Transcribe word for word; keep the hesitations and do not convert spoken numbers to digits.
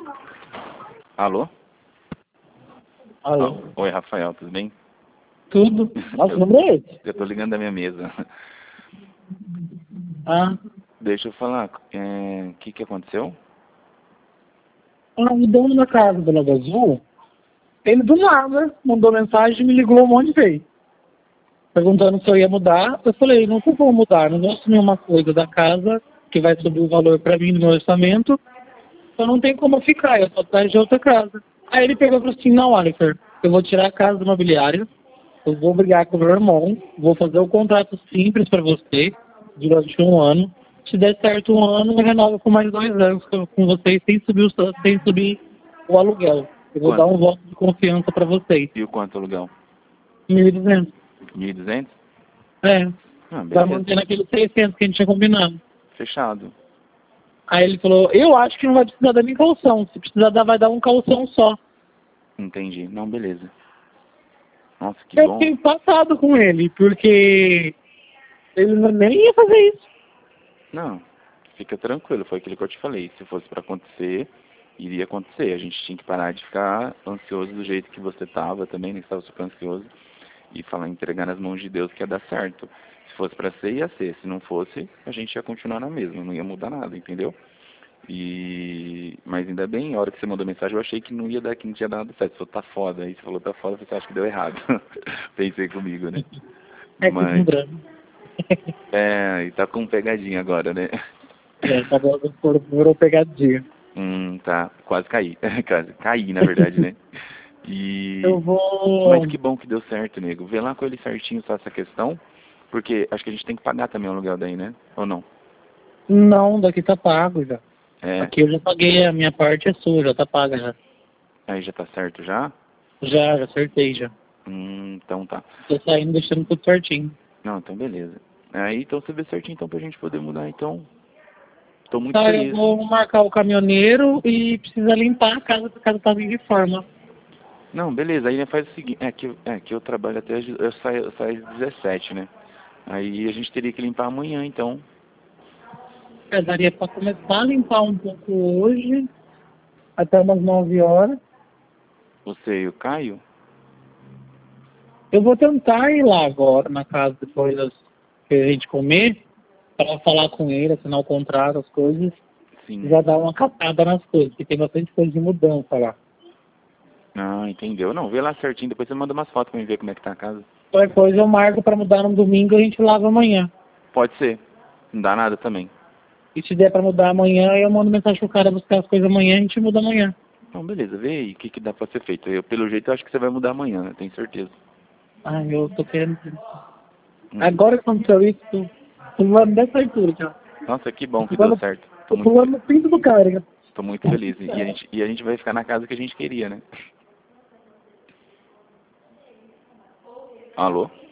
Alô? Alô? Ah, oi, Rafael, tudo bem? Tudo? Nossa, eu, não é esse? eu tô ligando da minha mesa. Ah, Deixa eu falar, é, o que que aconteceu? ah, o dono da casa do Lago Azul, ele do nada mandou mensagem e me ligou um monte de vezes. Perguntando se eu ia mudar. Eu falei, não vou mudar, não vou assumir uma coisa da casa que vai subir o valor pra mim no meu orçamento. Então não tem como eu ficar, eu tô atrás de outra casa. Aí ele pegou e falou assim, não, Alicer, eu vou tirar a casa do imobiliário, eu vou brigar com o meu irmão, vou fazer o contrato simples pra você durante um ano. Se der certo um ano, eu renovo por mais dois anos com com vocês sem subir o, sem subir o aluguel. Eu vou dar Quanto? um voto de confiança pra vocês. E o quanto o aluguel? mil e duzentos. mil e duzentos? É, Ah, vai beleza. manter naquele seiscentos que a gente tinha combinado. Fechado. Aí ele falou, eu acho que não vai precisar dar nem calção. Se precisar dar, vai dar um calção só. Entendi. Não, beleza. Nossa, que Eu bom. fiquei passado com ele, porque ele não- nem ia fazer isso. Não, fica tranquilo, foi aquilo que eu te falei. Se fosse pra acontecer, iria acontecer. A gente tinha que parar de ficar ansioso do jeito que você tava também, né? Que estava super ansioso. E falar, entregar nas mãos de Deus que ia dar certo. Se fosse pra ser, ia ser. Se não fosse, a gente ia continuar na mesma, não ia mudar nada, entendeu? E... Mas ainda bem, a hora que você mandou mensagem, eu achei que não ia dar, que não tinha dado certo. Você falou, tá foda. Aí você falou, tá foda, você acha que deu errado. Pensei comigo, né? É que um Mas, drama. é, e tá com pegadinha agora, né? É, tá bom, virou virou pegadinha. Hum, tá. Quase caí. Quase caí, na verdade, né? E... Eu vou... Mas que bom que deu certo, nego. Vê lá com ele certinho só essa questão. Porque acho que a gente tem que pagar também o aluguel daí, né? Ou não? Não, daqui tá pago já. É. Aqui eu já paguei, a minha parte é sua, já tá paga já. Aí já tá certo já? Já, já acertei já. Hum, então tá. Tô saindo deixando tudo certinho. Não, então beleza. Aí então você vê certinho então pra gente poder mudar, então. Tô muito Tá, eu feliz. vou marcar o caminhoneiro e precisa limpar a casa, porque a casa tá em reforma. Não, beleza, aí faz o seguinte, é que, eu- é que eu trabalho até, as- eu saio, eu saio às dezessete, né? Aí a gente teria que limpar amanhã, então. É, daria pra começar a limpar um pouco hoje, até umas nove horas. Você e o Caio? Eu vou tentar ir lá agora, na casa, depois das, que a gente comer, para falar com ele, assinar o contrato, as coisas, e Sim. já dar uma catada nas coisas, porque tem bastante coisa de mudança lá. Ah, entendeu. Não, vê lá certinho, depois você manda umas fotos pra mim ver como é que tá a casa. Qualquer coisa eu marco para mudar no domingo, a gente lava amanhã. Pode ser. Não dá nada também. E se der para mudar amanhã, eu mando mensagem pro cara buscar as coisas amanhã, a gente muda amanhã. Então, beleza, vê aí o que, que dá pra ser feito. Eu, pelo jeito, eu acho que você vai mudar amanhã, né? Tenho certeza. Ai, eu tô querendo... Hum. Agora que aconteceu isso, tô pulando dessa altura já. Nossa, que bom que Tô deu pulando, certo. Tô tô muito, pulando no pinto do cara. Já. tô muito feliz. E a, gente, e a gente vai ficar na casa que a gente queria, né? Alô?